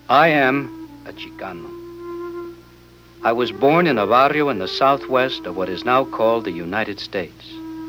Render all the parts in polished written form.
I am a Chicano. I was born in a barrio in the southwest of what is now called the United States.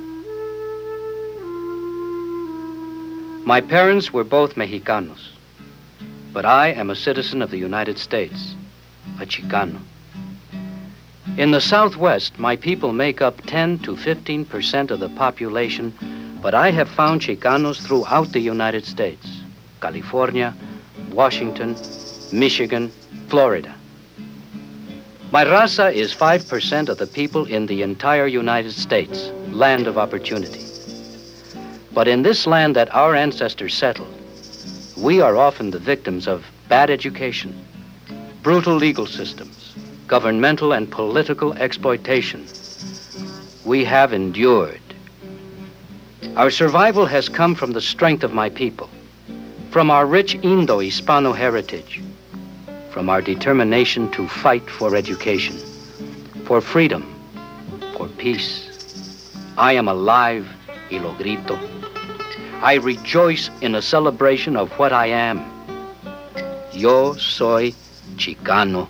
My parents were both Mexicanos, but I am a citizen of the United States, a Chicano. In the Southwest, my people make up 10 to 15% of the population, but I have found Chicanos throughout the United States, California, Washington, Michigan, Florida. My raza is 5% of the people in the entire United States, land of opportunity. But in this land that our ancestors settled, we are often the victims of bad education, brutal legal systems, governmental and political exploitation. We have endured. Our survival has come from the strength of my people, from our rich Indo-Hispano heritage, from our determination to fight for education, for freedom, for peace. I am alive, y lo grito. I rejoice in a celebration of what I am. Yo soy Chicano.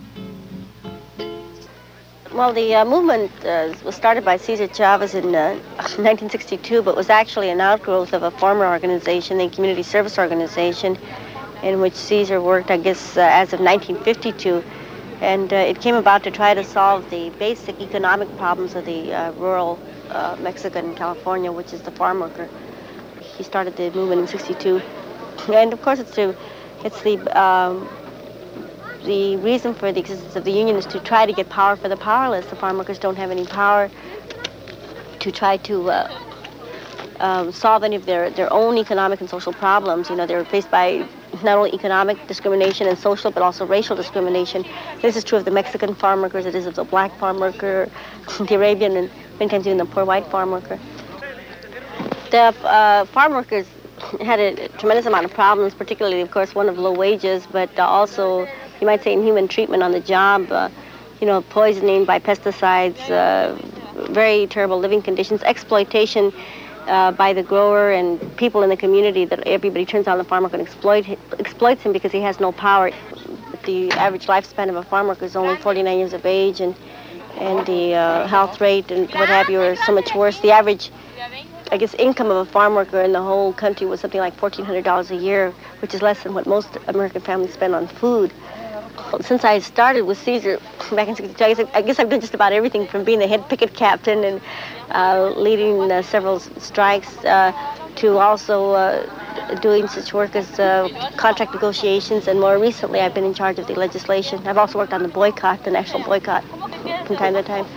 Well, the movement was started by Cesar Chavez in 1962, but was actually an outgrowth of a former organization, the Community Service Organization, in which Cesar worked, I guess, as of 1952. And it came about to try to solve the basic economic problems of the rural Mexican California, which is the farm worker. He started the movement in 62. And of course, the reason for the existence of the union is to try to get power for the powerless. The farm workers don't have any power to try to solve any of their own economic and social problems. You know, they're faced by not only economic discrimination and social, but also racial discrimination. This is true of the Mexican farm workers, it is of the black farm worker, the Arabian, and many times even the poor white farm worker. The farm workers had a tremendous amount of problems, particularly, of course, one of low wages, but also, you might say, inhuman treatment on the job, poisoning by pesticides, very terrible living conditions, exploitation by the grower and people in the community, that everybody turns on the farm worker and exploits him because he has no power. The average lifespan of a farm worker is only 49 years of age, and the health rate and what have you are so much worse. The average, I guess, income of a farm worker in the whole country was something like $1,400 a year, which is less than what most American families spend on food. Since I started with Cesar back in 62, I guess I've done just about everything, from being the head picket captain and leading several strikes to also doing such work as contract negotiations, and more recently I've been in charge of the legislation. I've also worked on the boycott, the national boycott, from time to time.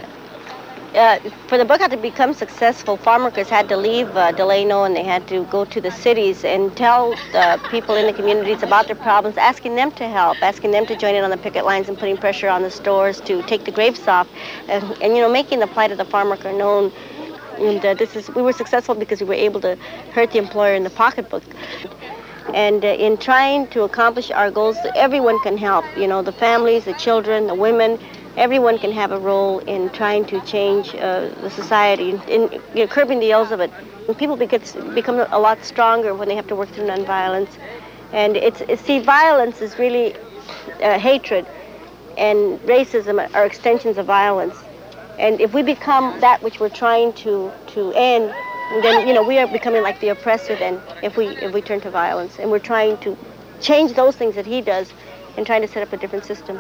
For the boycott to become successful, farm workers had to leave Delano, and they had to go to the cities and tell the people in the communities about their problems, asking them to help, asking them to join in on the picket lines and putting pressure on the stores to take the grapes off, and making the plight of the farm worker known. And we were successful because we were able to hurt the employer in the pocketbook. And in trying to accomplish our goals, everyone can help. The families, the children, the women. Everyone can have a role in trying to change the society, in curbing the ills of it. And people become a lot stronger when they have to work through nonviolence. And violence is really hatred, and racism are extensions of violence. And if we become that which we're trying to end, then we are becoming like the oppressor. Then, if we turn to violence, and we're trying to change those things that he does, and trying to set up a different system.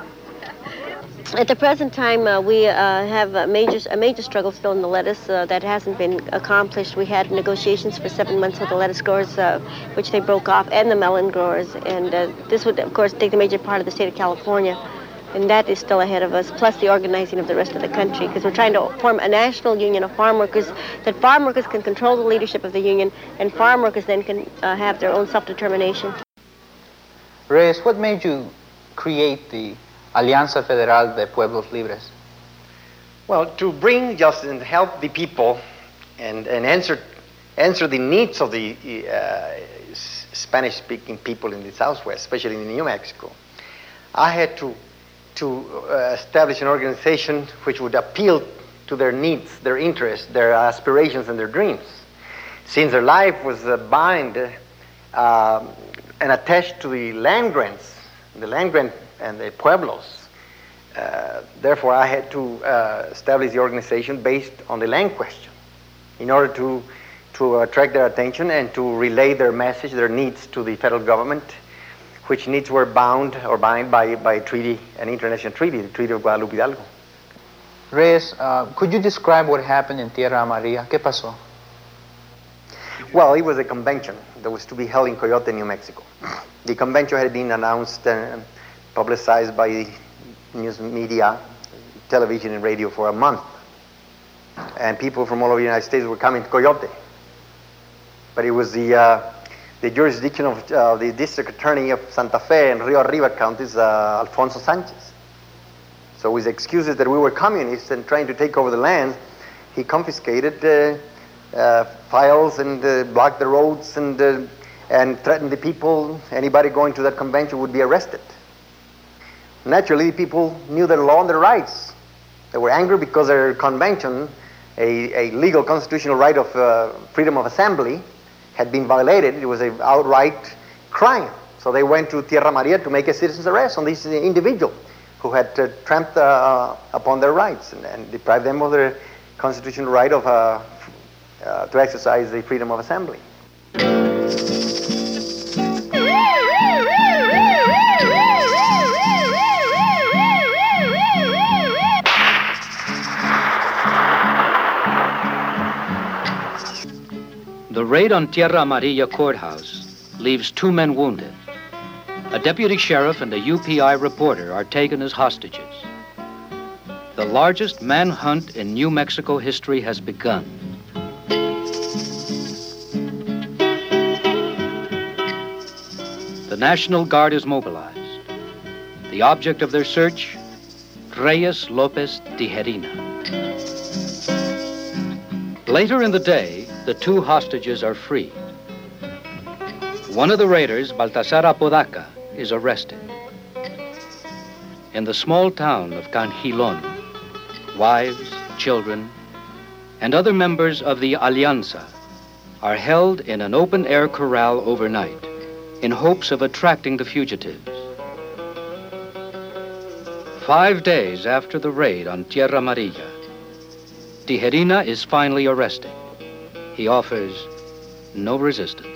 At the present time, we have a major struggle still in the lettuce that hasn't been accomplished. We had negotiations for 7 months with the lettuce growers, which they broke off, and the melon growers. And this would, of course, take the major part of the state of California. And that is still ahead of us, plus the organizing of the rest of the country, because we're trying to form a national union of farm workers, that farm workers can control the leadership of the union, and farm workers then can have their own self-determination. Reyes, what made you create the Alianza Federal de Pueblos Libres? Well, to bring justice and help the people and answer the needs of the Spanish-speaking people in the Southwest, especially in New Mexico, I had to establish an organization which would appeal to their needs, their interests, their aspirations, and their dreams. Since their life was bound and attached to the land grants the land grant and the pueblos. Therefore, I had to establish the organization based on the land question in order to attract their attention and to relay their message, their needs to the federal government, which needs were bound by a treaty, an international treaty, the Treaty of Guadalupe Hidalgo. Reyes, could you describe what happened in Tierra Amarilla? ¿Qué pasó? Well, it was a convention that was to be held in Coyote, New Mexico. The convention had been announced and publicized by news media, television and radio for a month. And people from all over the United States were coming to Coyote. But it was the jurisdiction of the district attorney of Santa Fe and Rio Arriba counties, Alfonso Sanchez. So with excuses that we were communists and trying to take over the land, he confiscated files and blocked the roads and threatened the people. Anybody going to that convention would be arrested. Naturally, people knew their law and their rights. They were angry because their convention, a legal constitutional right of freedom of assembly, had been violated. It was an outright crime. So they went to Tierra Amarilla to make a citizen's arrest on this individual who had tramped upon their rights and deprived them of their constitutional right of to exercise the freedom of assembly. The raid on Tierra Amarilla courthouse leaves 2 men wounded. A deputy sheriff and a UPI reporter are taken as hostages. The largest manhunt in New Mexico history has begun. The National Guard is mobilized. The object of their search, Reyes Lopez Tijerina. Later in the day, the 2 hostages are free. One of the raiders, Baltasar Apodaca, is arrested. In the small town of Canjilon, wives, children, and other members of the Alianza are held in an open-air corral overnight in hopes of attracting the fugitives. 5 days after the raid on Tierra Amarilla, Tijerina is finally arrested. He offers no resistance.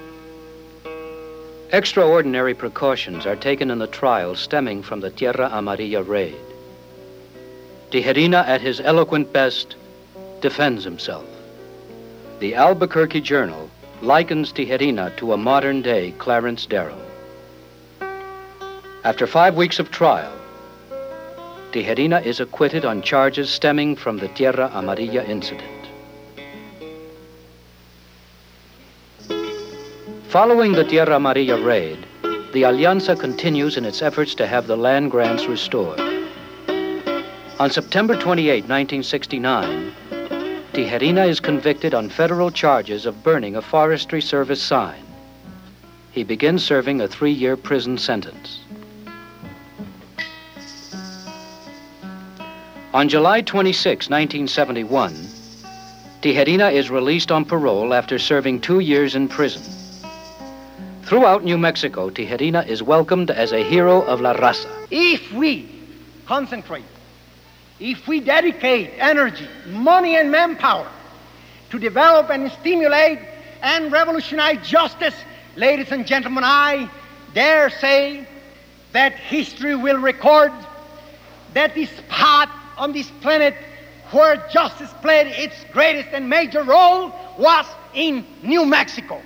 Extraordinary precautions are taken in the trial stemming from the Tierra Amarilla raid. Tijerina, at his eloquent best, defends himself. The Albuquerque Journal likens Tijerina to a modern-day Clarence Darrow. After 5 weeks of trial, Tijerina is acquitted on charges stemming from the Tierra Amarilla incident. Following the Tierra Amarilla raid, the Alianza continues in its efforts to have the land grants restored. On September 28, 1969, Tijerina is convicted on federal charges of burning a Forestry Service sign. He begins serving a 3-year prison sentence. On July 26, 1971, Tijerina is released on parole after serving 2 years in prison. Throughout New Mexico, Tijerina is welcomed as a hero of La Raza. If we concentrate, if we dedicate energy, money, and manpower to develop and stimulate and revolutionize justice, ladies and gentlemen, I dare say that history will record that the spot on this planet where justice played its greatest and major role was in New Mexico.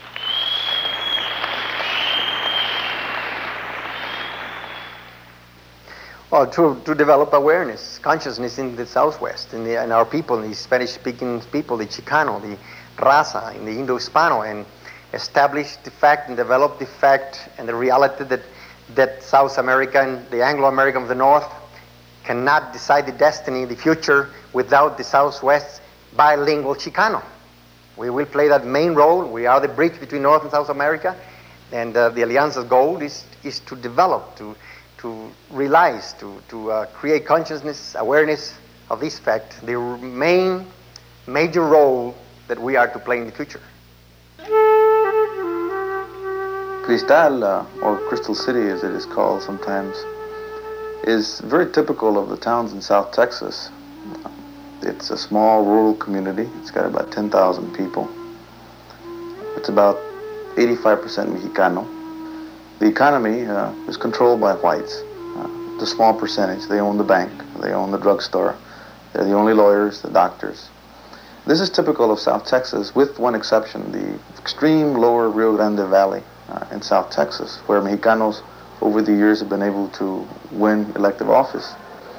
Well, to develop awareness, consciousness in the Southwest, in our people, the Spanish-speaking people, the Chicano, the Raza, in the Indo-Hispano, and establish the fact and develop the fact and the reality that South America and the Anglo-American of the North cannot decide the destiny, the future, without the Southwest bilingual Chicano. We will play that main role. We are the bridge between North and South America, and the Alianza's goal is to develop, to realize, to create consciousness, awareness of this fact, the main major role that we are to play in the future. Cristal, or Crystal City as it is called sometimes, is very typical of the towns in South Texas. It's a small rural community. It's got about 10,000 people. It's about 85% Mexicano. The economy is controlled by whites. It's a small percentage. They own the bank. They own the drugstore. They're the only lawyers, the doctors. This is typical of South Texas, with one exception, the extreme lower Rio Grande Valley in South Texas, where Mexicanos over the years have been able to win elective office.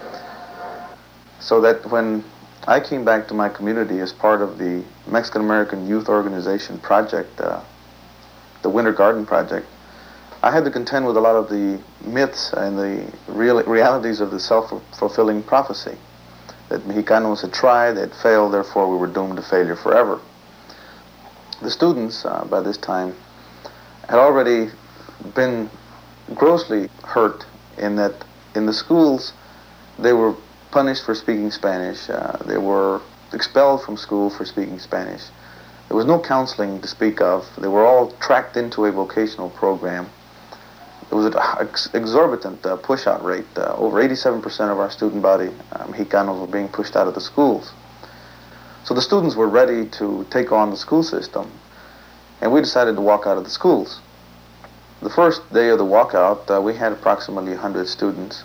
So that when I came back to my community as part of the Mexican American Youth Organization project, the Winter Garden Project, I had to contend with a lot of the myths and the realities of the self-fulfilling prophecy. That Mexicanos had tried, they had failed, therefore we were doomed to failure forever. The students, by this time, had already been grossly hurt in that in the schools they were punished for speaking Spanish. They were expelled from school for speaking Spanish. There was no counseling to speak of. They were all tracked into a vocational program. There was an exorbitant push-out rate. Over 87% of our student body, Mexicanos, were being pushed out of the schools. So the students were ready to take on the school system, and we decided to walk out of the schools. The first day of the walkout, we had approximately 100 students.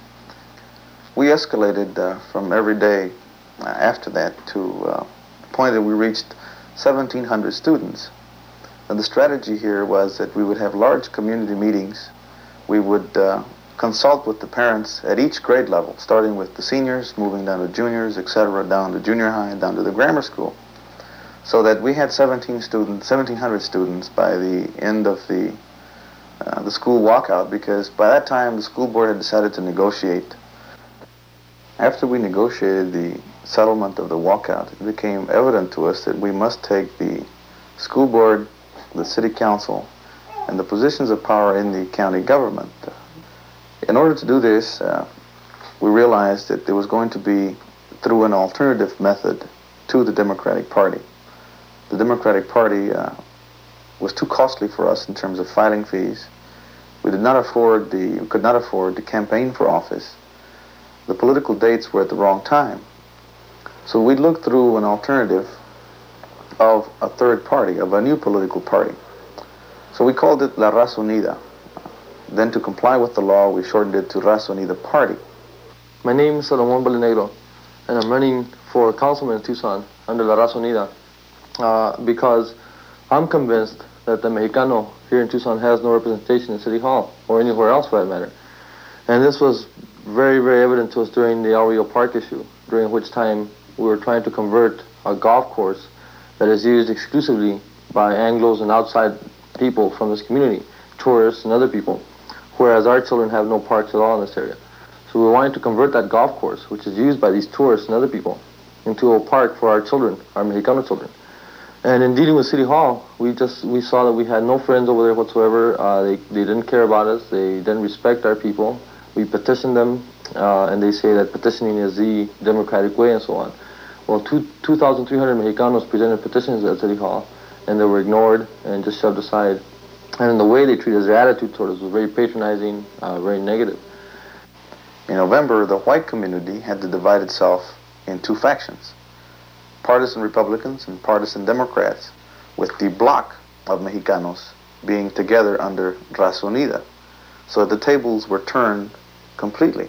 We escalated from every day after that to the point that we reached 1,700 students. And the strategy here was that we would have large community meetings. We would consult with the parents at each grade level, starting with the seniors, moving down to juniors, etc., down to junior high, down to the grammar school, so that we had 1,700 students by the end of the school walkout, because by that time the school board had decided to negotiate. After we negotiated the settlement of the walkout, it became evident to us that we must take the school board, the city council, and the positions of power in the county government. In order to do this, we realized that there was going to be through an alternative method to the Democratic Party. The Democratic Party was too costly for us in terms of filing fees. We could not afford to campaign for office. The political dates were at the wrong time. So we looked through an alternative of a third party, of a new political party. So we called it La Raza Unida. Then to comply with the law, we shortened it to Raza Unida Party. My name is Salomon Balinegro, and I'm running for councilman in Tucson under La Raza Unida because I'm convinced that the Mexicano here in Tucson has no representation in City Hall or anywhere else for that matter. And this was very, very evident to us during the El Rio Park issue, during which time we were trying to convert a golf course that is used exclusively by Anglos and outside people from this community, tourists and other people, whereas our children have no parks at all in this area. So we wanted to convert that golf course, which is used by these tourists and other people, into a park for our children, our Mexicano children. And in dealing with City Hall, we saw that we had no friends over there whatsoever. They didn't care about us. They didn't respect our people. We petitioned them, and they say that petitioning is the democratic way and so on. Well, 2,300 Mexicanos presented petitions at City Hall, and they were ignored and just shoved aside. And the way they treated us, their attitude toward us was very patronizing, very negative. In November, the white community had to divide itself in two factions, partisan Republicans and partisan Democrats, with the bloc of Mexicanos being together under Raza Unida. So the tables were turned completely.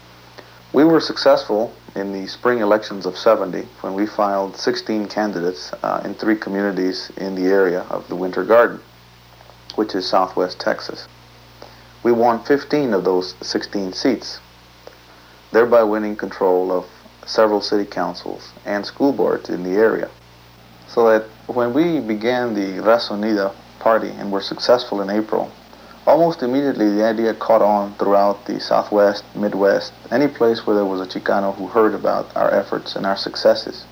We were successful in the spring elections of '70 when we filed 16 candidates in 3 communities in the area of the Winter Garden, which is southwest Texas. We won 15 of those 16 seats, thereby winning control of several city councils and school boards in the area. So that when we began the Raza Unida party and were successful in April, almost immediately the idea caught on throughout the Southwest, Midwest, any place where there was a Chicano who heard about our efforts and our successes.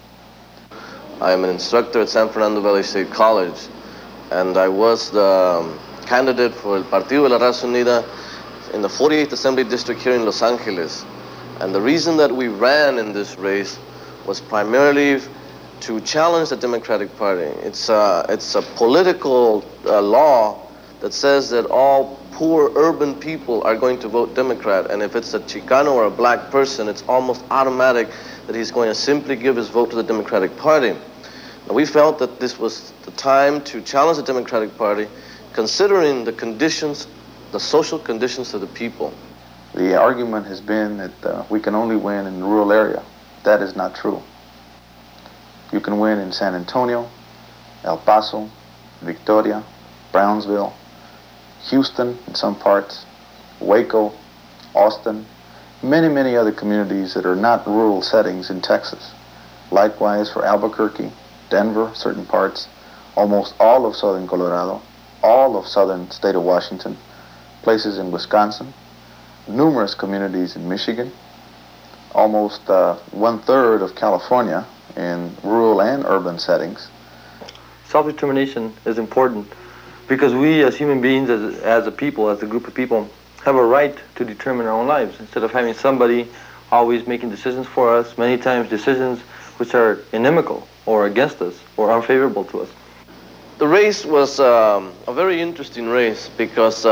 I am an instructor at San Fernando Valley State College, and I was the candidate for El Partido de la Raza Unida in the 48th Assembly District here in Los Angeles. And the reason that we ran in this race was primarily to challenge the Democratic Party. It's a political law that says that all poor urban people are going to vote Democrat, and if it's a Chicano or a black person, it's almost automatic that he's going to simply give his vote to the Democratic Party. Now, we felt that this was the time to challenge the Democratic Party, considering the conditions, the social conditions of the people. The argument has been that we can only win in the rural area. That is not true. You can win in San Antonio, El Paso, Victoria, Brownsville, Houston in some parts, Waco, Austin, many other communities that are not rural settings in Texas. Likewise for Albuquerque, Denver, certain parts, almost all of southern Colorado, all of southern state of Washington, places in Wisconsin, numerous communities in Michigan, almost 1/3 of California in rural and urban settings. Self-determination is important because we as human beings, as a people, as a group of people, have a right to determine our own lives instead of having somebody always making decisions for us, many times decisions which are inimical or against us or unfavorable to us. The race was a very interesting race because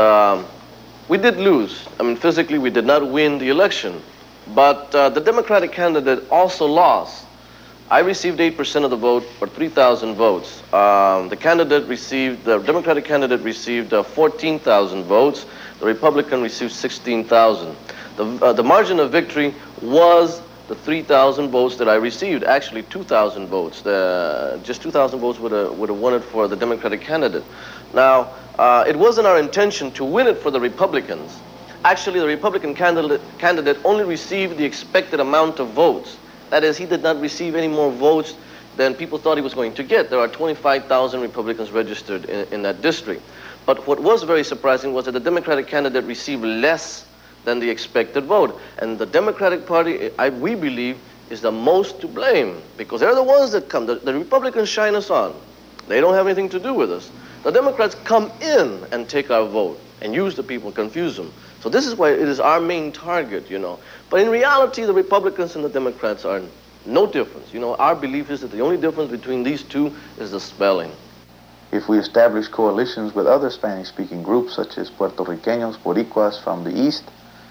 we did lose. I mean, physically we did not win the election, but the Democratic candidate also lost. I received 8% of the vote, or 3,000 votes. The Democratic candidate received 14,000 votes. The Republican received 16,000. The margin of victory was the 3,000 votes that I received. Actually, 2,000 votes. Just 2,000 votes would have won it for the Democratic candidate. Now, it wasn't our intention to win it for the Republicans. Actually, the Republican candidate only received the expected amount of votes. That is, he did not receive any more votes than people thought he was going to get. There are 25,000 Republicans registered in that district. But what was very surprising was that the Democratic candidate received less than the expected vote. And the Democratic Party, we believe, is the most to blame because they're the ones that come. The Republicans shine us on. They don't have anything to do with us. The Democrats come in and take our vote and use the people, confuse them. So this is why it is our main target, you know. But in reality, the Republicans and the Democrats are no difference. You know, our belief is that the only difference between these two is the spelling. If we establish coalitions with other Spanish-speaking groups, such as Puerto Ricanos, Boricuas from the East,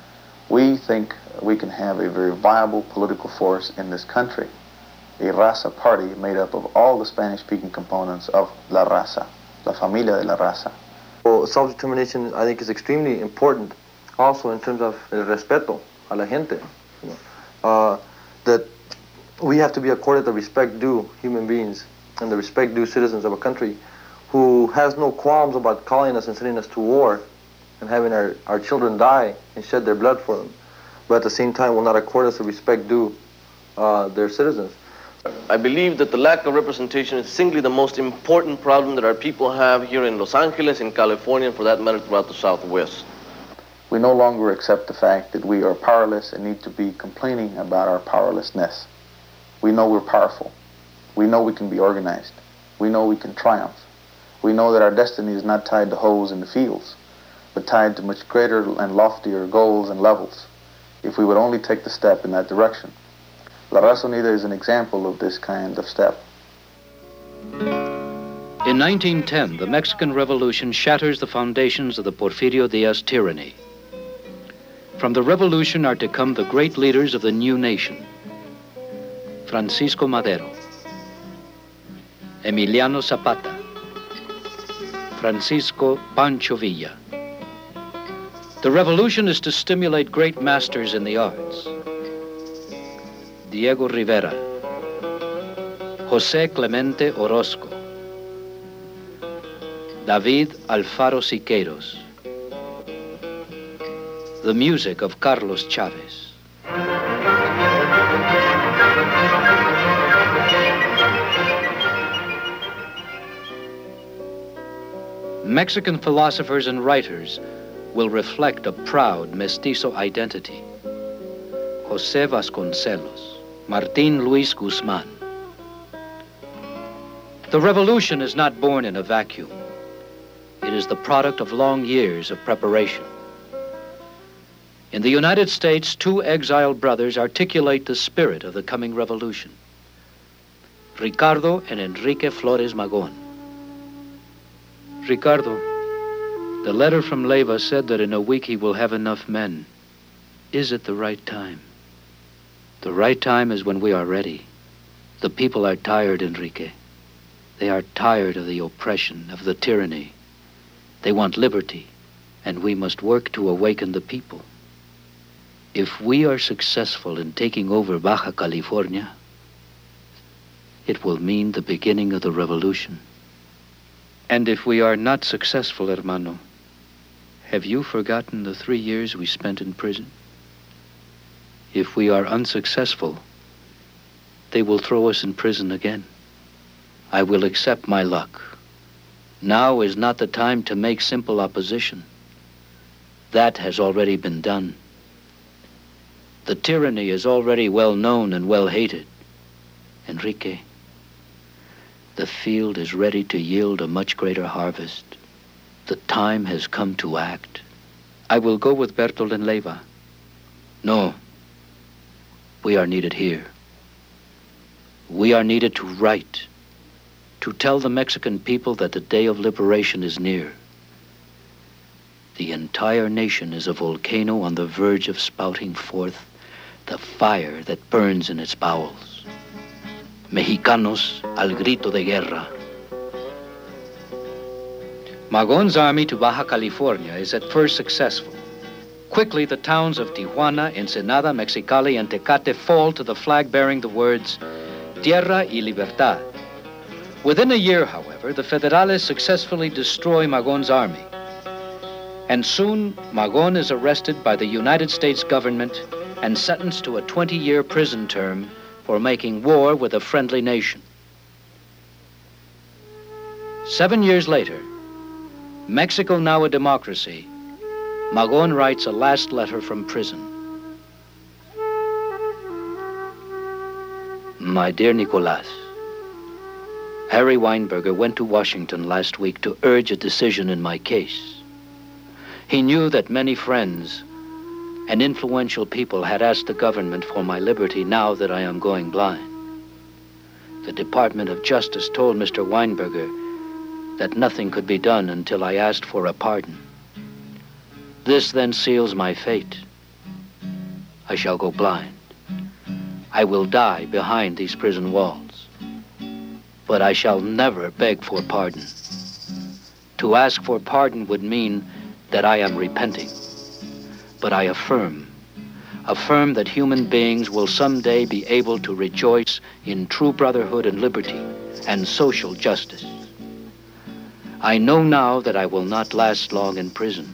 we think we can have a very viable political force in this country. A Raza party made up of all the Spanish-speaking components of La Raza, La Familia de la Raza. Well, self-determination, I think, is extremely important also in terms of el respeto a la gente. You know, that we have to be accorded the respect due human beings and the respect due citizens of a country who has no qualms about calling us and sending us to war and having our children die and shed their blood for them, but at the same time will not accord us the respect due their citizens. I believe that the lack of representation is simply the most important problem that our people have here in Los Angeles, in California, and for that matter throughout the Southwest. We no longer accept the fact that we are powerless and need to be complaining about our powerlessness. We know we're powerful. We know we can be organized. We know we can triumph. We know that our destiny is not tied to hoes in the fields, but tied to much greater and loftier goals and levels, if we would only take the step in that direction. La Raza Unida is an example of this kind of step. In 1910, the Mexican Revolution shatters the foundations of the Porfirio Diaz tyranny. From the revolution are to come the great leaders of the new nation: Francisco Madero, Emiliano Zapata, Francisco Pancho Villa. The revolution is to stimulate great masters in the arts: Diego Rivera, José Clemente Orozco, David Alfaro Siqueiros, the music of Carlos Chavez. Mexican philosophers and writers will reflect a proud mestizo identity: José Vasconcelos, Martín Luis Guzmán. The revolution is not born in a vacuum. It is the product of long years of preparation. In the United States, two exiled brothers articulate the spirit of the coming revolution: Ricardo and Enrique Flores Magón. Ricardo, The letter from Leyva said that in a week he will have enough men. Is it the right time? The right time is when we are ready. The people are tired, Enrique. They are tired of the oppression, of the tyranny. They want liberty, and we must work to awaken the people. If we are successful in taking over Baja California, it will mean the beginning of the revolution. And if we are not successful, hermano, have you forgotten the 3 years we spent in prison? If we are unsuccessful, they will throw us in prison again. I will accept my luck. Now is not the time to make simple opposition. That has already been done. The tyranny is already well known and well hated. Enrique, the field is ready to yield a much greater harvest. The time has come to act. I will go with Bertold and Leyva. No, we are needed here. We are needed to write, to tell the Mexican people that the day of liberation is near. The entire nation is a volcano on the verge of spouting forth the fire that burns in its bowels. Mexicanos al grito de guerra. Magon's army to Baja California is at first successful. Quickly, the towns of Tijuana, Ensenada, Mexicali, and Tecate fall to the flag bearing the words Tierra y Libertad. Within a year, however, the Federales successfully destroy Magon's army. And soon, Magon is arrested by the United States government and sentenced to a 20-year prison term for making war with a friendly nation. 7 years later, Mexico now a democracy, Magon writes a last letter from prison. My dear Nicolas, Harry Weinberger went to Washington last week to urge a decision in my case. He knew that many friends and influential people had asked the government for my liberty now that I am going blind. The Department of Justice told Mr. Weinberger that nothing could be done until I asked for a pardon. This then seals my fate. I shall go blind. I will die behind these prison walls. But I shall never beg for pardon. To ask for pardon would mean that I am repenting. But I affirm that human beings will someday be able to rejoice in true brotherhood and liberty and social justice. I know now that I will not last long in prison.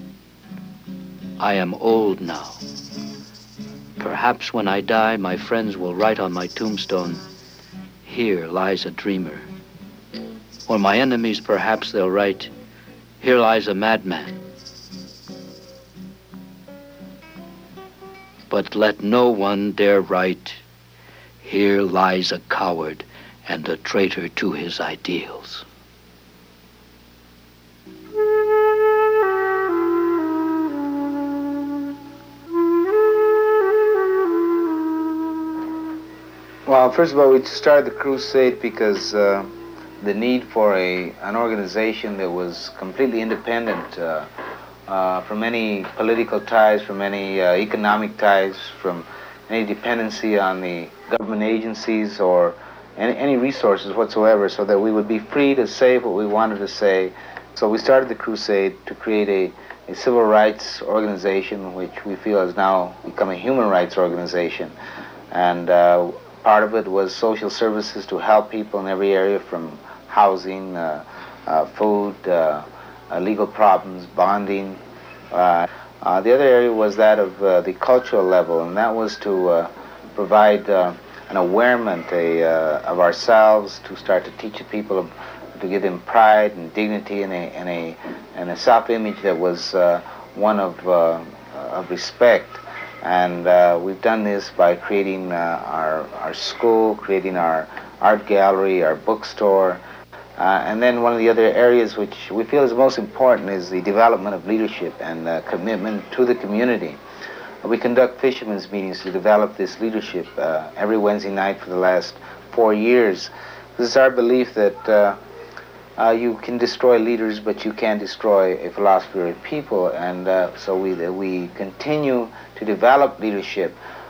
I am old now. Perhaps when I die, my friends will write on my tombstone, "Here lies a dreamer." Or my enemies, perhaps they'll write, "Here lies a madman." But let no one dare write, "Here lies a coward and a traitor to his ideals." Well, first of all, we started the crusade because the need for an organization that was completely independent from any political ties, from any economic ties, from any dependency on the government agencies or any resources whatsoever, so that we would be free to say what we wanted to say. So we started the crusade to create a civil rights organization, which we feel has now become a human rights organization. And part of it was social services to help people in every area, from housing, food, legal problems, bonding. The other area was that of the cultural level, and that was to provide an awareness of ourselves, to start to teach the people, to give them pride and dignity and a self-image that was one of respect. And we've done this by creating our school, creating our art gallery, our bookstore. And then one of the other areas which we feel is most important is the development of leadership and commitment to the community. We conduct fishermen's meetings to develop this leadership every Wednesday night for the last 4 years. This is our belief that you can destroy leaders, but you can't destroy a philosophy or a people. And so we continue to develop leadership.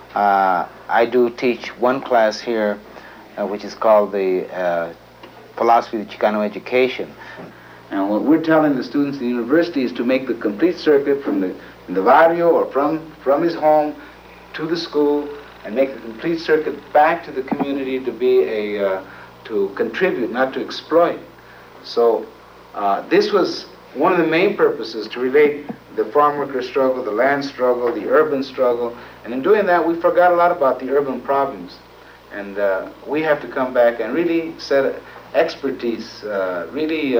I do teach one class here, which is called the Philosophy of Chicano Education. And what we're telling the students in the university is to make the complete circuit from the barrio or from his home to the school, and make the complete circuit back to the community to be to contribute, not to exploit. So this was one of the main purposes, to relate the farm worker struggle, the land struggle, the urban struggle. And in doing that, we forgot a lot about the urban problems. And we have to come back and really set expertise, really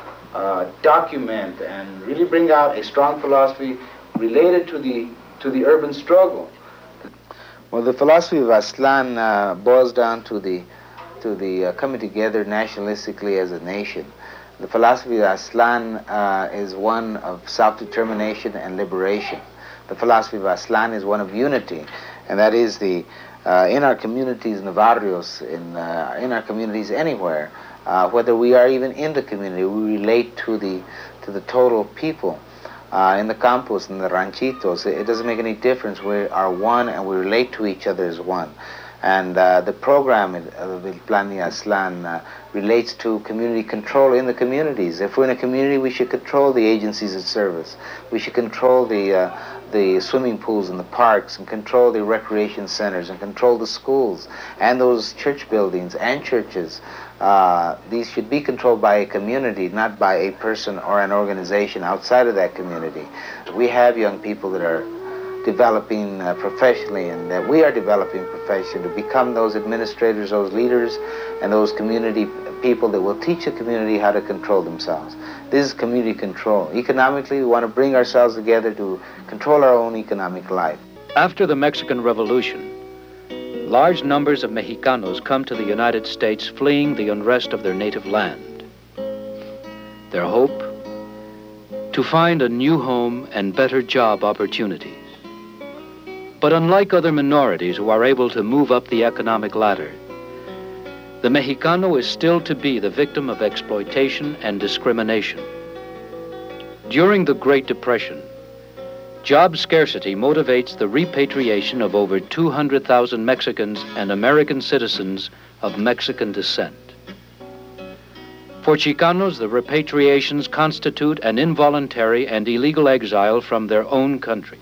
document and really bring out a strong philosophy related to the urban struggle. Well, the philosophy of Aztlán boils down to the coming together nationalistically as a nation. The philosophy of Aztlán is one of self-determination and liberation. The philosophy of Aztlán is one of unity, and that is in our communities, in the barrios, in our communities anywhere, whether we are even in the community, we relate to the total people. In the campos, in the ranchitos, it doesn't make any difference. We are one, and we relate to each other as one. And the program of El Plan de Aztlán relates to community control in the communities. If we're in a community, we should control the agencies of service. We should control the swimming pools and the parks, and control the recreation centers, and control the schools, and those church buildings and churches. These should be controlled by a community, not by a person or an organization outside of that community. We have young people that are developing professionally, and that we are developing professionally to become those administrators, those leaders, and those community people that will teach the community how to control themselves. This is community control. Economically, we want to bring ourselves together to control our own economic life. After the Mexican Revolution, large numbers of Mexicanos come to the United States fleeing the unrest of their native land. Their hope? To find a new home and better job opportunities. But unlike other minorities who are able to move up the economic ladder, the Mexicano is still to be the victim of exploitation and discrimination. During the Great Depression, job scarcity motivates the repatriation of over 200,000 Mexicans and American citizens of Mexican descent. For Chicanos, the repatriations constitute an involuntary and illegal exile from their own country.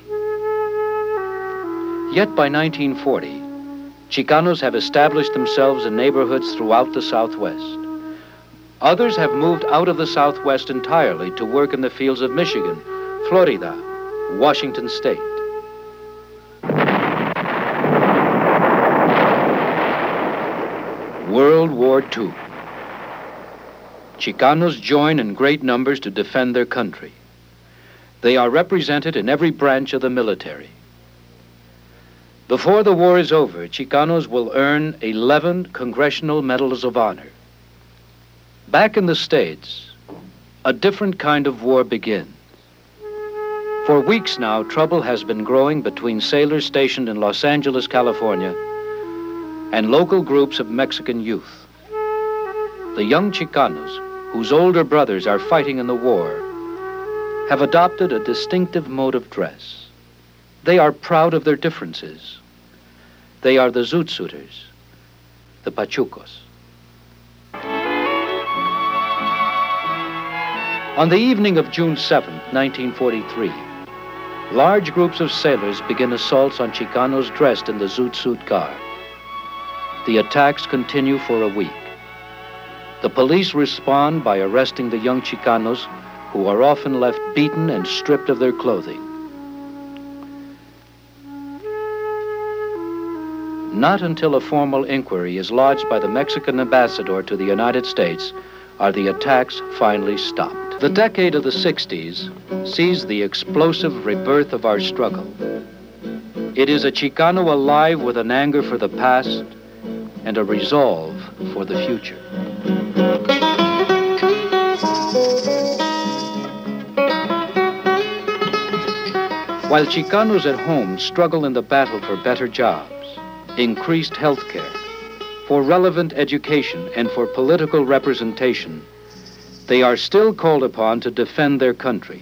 Yet by 1940, Chicanos have established themselves in neighborhoods throughout the Southwest. Others have moved out of the Southwest entirely to work in the fields of Michigan, Florida, Washington State. World War II. Chicanos join in great numbers to defend their country. They are represented in every branch of the military. Before the war is over, Chicanos will earn 11 Congressional Medals of Honor. Back in the States, a different kind of war begins. For weeks now, trouble has been growing between sailors stationed in Los Angeles, California, and local groups of Mexican youth. The young Chicanos, whose older brothers are fighting in the war, have adopted a distinctive mode of dress. They are proud of their differences. They are the Zoot Suiters, the Pachucos. On the evening of June 7, 1943, large groups of sailors begin assaults on Chicanos dressed in the Zoot Suit garb. The attacks continue for a week. The police respond by arresting the young Chicanos, who are often left beaten and stripped of their clothing. Not until a formal inquiry is lodged by the Mexican ambassador to the United States are the attacks finally stopped. The decade of the 60s sees the explosive rebirth of our struggle. It is a Chicano alive with an anger for the past and a resolve for the future. While Chicanos at home struggle in the battle for better jobs, increased health care, for relevant education, and for political representation, they are still called upon to defend their country.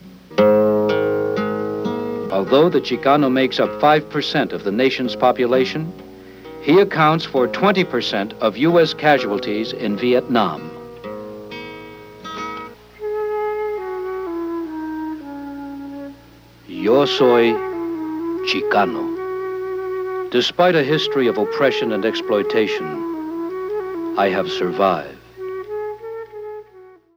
Although the Chicano makes up 5% of the nation's population, he accounts for 20% of U.S. casualties in Vietnam. Yo soy Chicano. Despite a history of oppression and exploitation, I have survived.